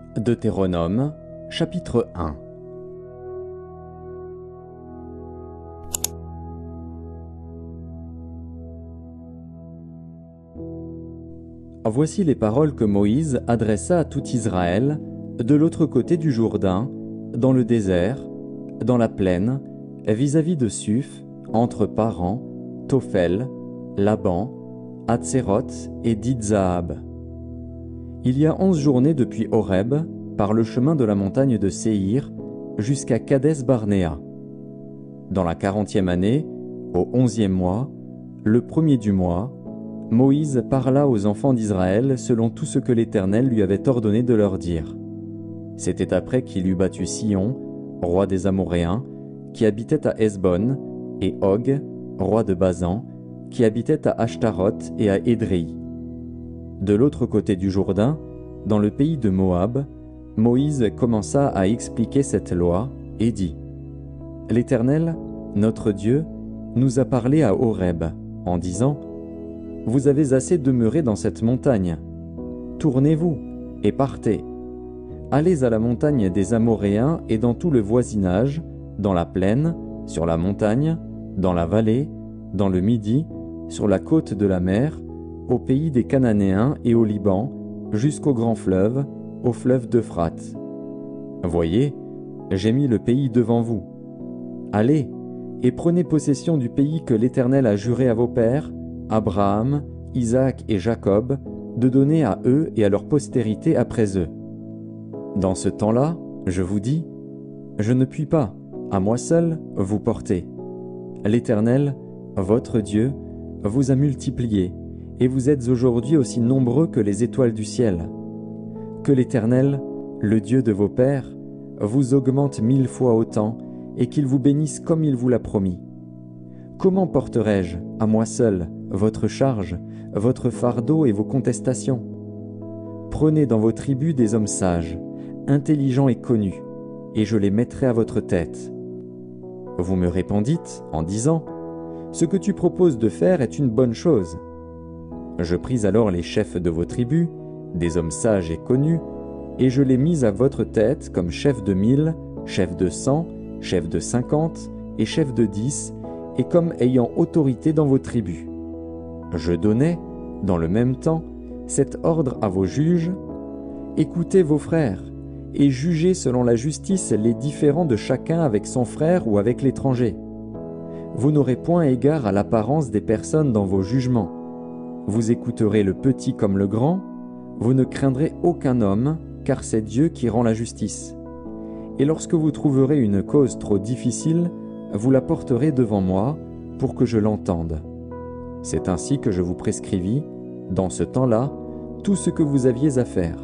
Deutéronome, chapitre 1. Voici les paroles que Moïse adressa à tout Israël, de l'autre côté du Jourdain, dans le désert, dans la plaine, vis-à-vis de Suph, entre Paran, Tophel, Laban, Hatséroth et Dizahab. Il y a 11 journées depuis Horeb, par le chemin de la montagne de Séhir, jusqu'à Kadès-Barnéa. Dans la 40e année, au 11e mois, le premier du mois, Moïse parla aux enfants d'Israël selon tout ce que l'Éternel lui avait ordonné de leur dire. C'était après qu'il eut battu Sihon, roi des Amoréens, qui habitait à Hesbon, et Og, roi de Basan, qui habitait à Ashtaroth et à Édréi. De l'autre côté du Jourdain, dans le pays de Moab, Moïse commença à expliquer cette loi et dit : « L'Éternel, notre Dieu, nous a parlé à Horeb, en disant : Vous avez assez demeuré dans cette montagne. Tournez-vous et partez. Allez à la montagne des Amoréens et dans tout le voisinage, dans la plaine, sur la montagne, dans la vallée, dans le Midi, sur la côte de la mer, au pays des Cananéens et au Liban, jusqu'au grand fleuve, au fleuve d'Euphrate. Voyez, j'ai mis le pays devant vous. Allez et prenez possession du pays que l'Éternel a juré à vos pères, Abraham, Isaac et Jacob, de donner à eux et à leur postérité après eux. Dans ce temps-là, je vous dis, je ne puis pas, à moi seul, vous porter. L'Éternel, votre Dieu, vous a multiplié, et vous êtes aujourd'hui aussi nombreux que les étoiles du ciel. Que l'Éternel, le Dieu de vos pères, vous augmente 1000 fois autant, et qu'il vous bénisse comme il vous l'a promis. Comment porterai-je, à moi seul, votre charge, votre fardeau et vos contestations ? Prenez dans vos tribus des hommes sages, intelligents et connus, et je les mettrai à votre tête. Vous me répondîtes en disant : Ce que tu proposes de faire est une bonne chose. Je pris alors les chefs de vos tribus, des hommes sages et connus, et je les mis à votre tête comme chefs de 1000, chefs de 100, chefs de 50 et chefs de 10, et comme ayant autorité dans vos tribus. Je donnais, dans le même temps, cet ordre à vos juges : écoutez vos frères, et jugez selon la justice les différends de chacun avec son frère ou avec l'étranger. Vous n'aurez point égard à l'apparence des personnes dans vos jugements. Vous écouterez le petit comme le grand, vous ne craindrez aucun homme, car c'est Dieu qui rend la justice. Et lorsque vous trouverez une cause trop difficile, vous la porterez devant moi, pour que je l'entende. C'est ainsi que je vous prescrivis, dans ce temps-là, tout ce que vous aviez à faire.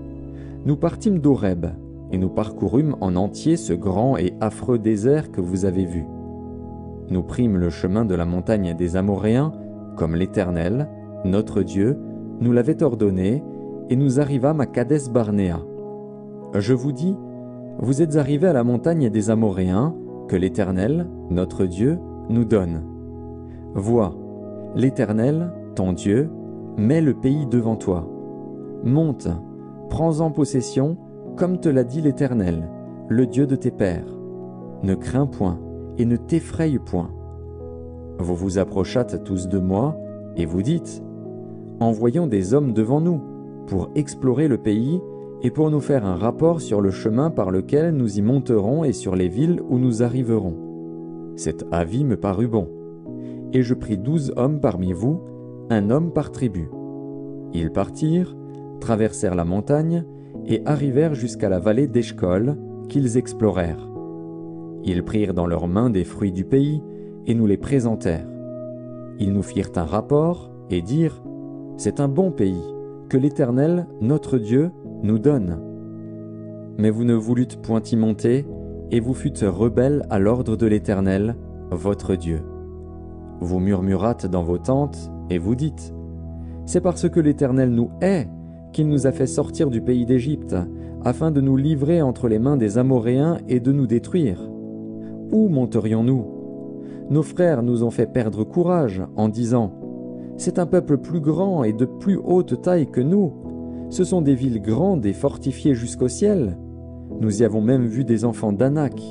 Nous partîmes d'Horeb, et nous parcourûmes en entier ce grand et affreux désert que vous avez vu. Nous prîmes le chemin de la montagne des Amoréens, comme l'Éternel, notre Dieu, nous l'avait ordonné, et nous arrivâmes à Kadès-Barnéa. Je vous dis, vous êtes arrivés à la montagne des Amoréens, que l'Éternel, notre Dieu, nous donne. Vois, l'Éternel, ton Dieu, met le pays devant toi. Monte, prends-en possession, comme te l'a dit l'Éternel, le Dieu de tes pères. Ne crains point, et ne t'effraie point. Vous vous approchâtes tous de moi, et vous dites : Envoyons des hommes devant nous, pour explorer le pays, et pour nous faire un rapport sur le chemin par lequel nous y monterons et sur les villes où nous arriverons. Cet avis me parut bon. Et je pris 12 hommes parmi vous, un homme par tribu. Ils partirent, traversèrent la montagne, et arrivèrent jusqu'à la vallée d'Eshcol, qu'ils explorèrent. Ils prirent dans leurs mains des fruits du pays, et nous les présentèrent. Ils nous firent un rapport, et dirent : C'est un bon pays, que l'Éternel, notre Dieu, nous donne. Mais vous ne voulûtes point y monter, et vous fûtes rebelles à l'ordre de l'Éternel, votre Dieu. Vous murmurâtes dans vos tentes, et vous dites : C'est parce que l'Éternel nous hait qu'il nous a fait sortir du pays d'Égypte, afin de nous livrer entre les mains des Amoréens et de nous détruire. Où monterions-nous ? Nos frères nous ont fait perdre courage en disant : C'est un peuple plus grand et de plus haute taille que nous. Ce sont des villes grandes et fortifiées jusqu'au ciel. Nous y avons même vu des enfants d'Anak.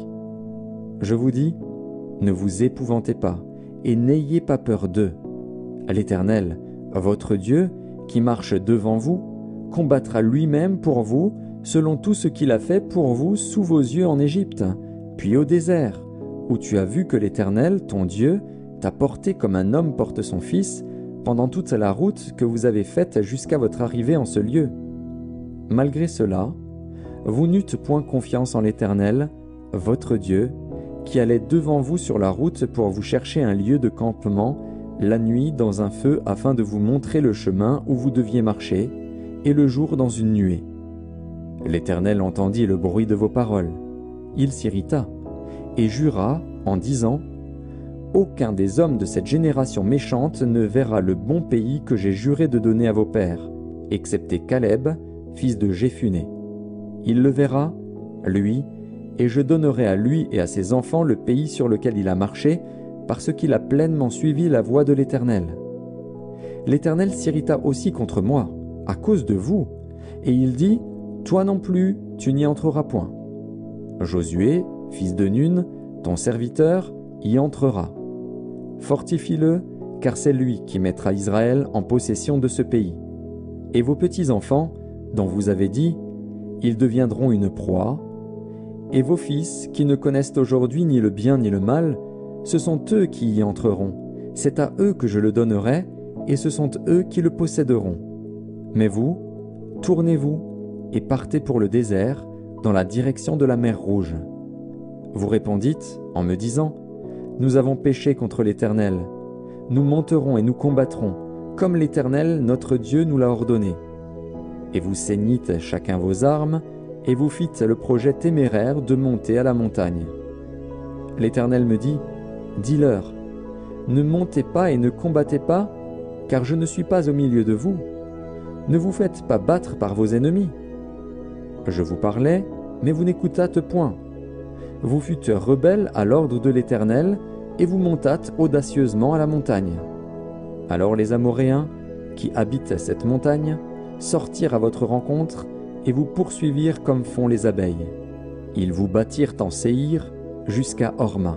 Je vous dis, ne vous épouvantez pas, et n'ayez pas peur d'eux. L'Éternel, votre Dieu, qui marche devant vous, combattra lui-même pour vous, selon tout ce qu'il a fait pour vous sous vos yeux en Égypte, puis au désert, où tu as vu que l'Éternel, ton Dieu, t'a porté comme un homme porte son fils, pendant toute la route que vous avez faite jusqu'à votre arrivée en ce lieu. Malgré cela, vous n'eûtes point confiance en l'Éternel, votre Dieu, qui allait devant vous sur la route pour vous chercher un lieu de campement, la nuit dans un feu afin de vous montrer le chemin où vous deviez marcher, et le jour dans une nuée. L'Éternel entendit le bruit de vos paroles. Il s'irrita, et jura en disant, « Aucun des hommes de cette génération méchante ne verra le bon pays que j'ai juré de donner à vos pères, excepté Caleb, fils de Jéphuné. Il le verra, lui, et je donnerai à lui et à ses enfants le pays sur lequel il a marché, parce qu'il a pleinement suivi la voie de l'Éternel. L'Éternel s'irrita aussi contre moi, à cause de vous, et il dit, « Toi non plus, tu n'y entreras point. » Josué, fils de Nun, ton serviteur, y entrera. Fortifie-le, car c'est lui qui mettra Israël en possession de ce pays. Et vos petits-enfants, dont vous avez dit, ils deviendront une proie, et vos fils, qui ne connaissent aujourd'hui ni le bien ni le mal, ce sont eux qui y entreront, c'est à eux que je le donnerai, et ce sont eux qui le posséderont. Mais vous, tournez-vous, et partez pour le désert, dans la direction de la mer Rouge. Vous répondîtes, en me disant, « Nous avons péché contre l'Éternel. Nous monterons et nous combattrons, comme l'Éternel, notre Dieu, nous l'a ordonné. » Et vous ceignîtes chacun vos armes, et vous fîtes le projet téméraire de monter à la montagne. L'Éternel me dit, « Dis-leur, ne montez pas et ne combattez pas, car je ne suis pas au milieu de vous. Ne vous faites pas battre par vos ennemis. » Je vous parlais, mais vous n'écoutâtes point. Vous fûtes rebelles à l'ordre de l'Éternel, et vous montâtes audacieusement à la montagne. Alors les Amoréens, qui habitent cette montagne, sortirent à votre rencontre, et vous poursuivirent comme font les abeilles. Ils vous battirent en Séhir jusqu'à Horma.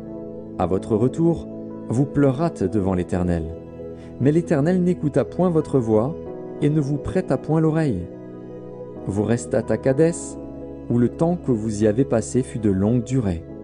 À votre retour, vous pleurâtes devant l'Éternel. Mais l'Éternel n'écouta point votre voix, et ne vous prêta point l'oreille. Vous restâtes à Kadès, où le temps que vous y avez passé fut de longue durée.